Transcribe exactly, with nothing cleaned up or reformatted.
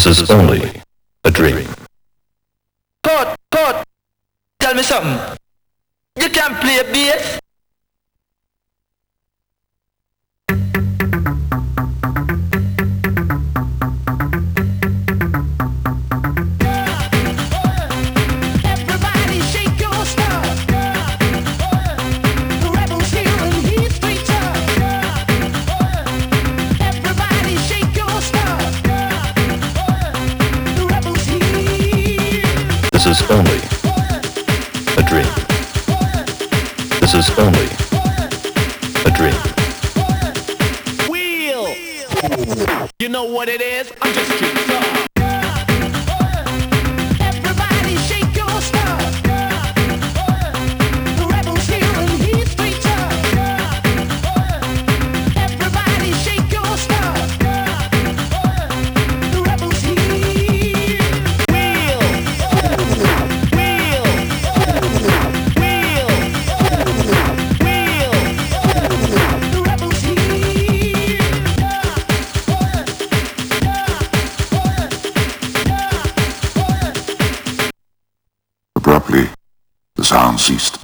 This is only a dream. Port, Port, tell me something. You can play bass? This is only a dream. This is only a dream. Wheel! You know what it is? I'm just too tough. Everybody shake your stuff. The rebel's here and he's straight tough. Everybody shake your stuff. The rebel's here. Wheel! Wheel! Wheel! Wheel! The rebel's here. Abruptly, the sound ceased.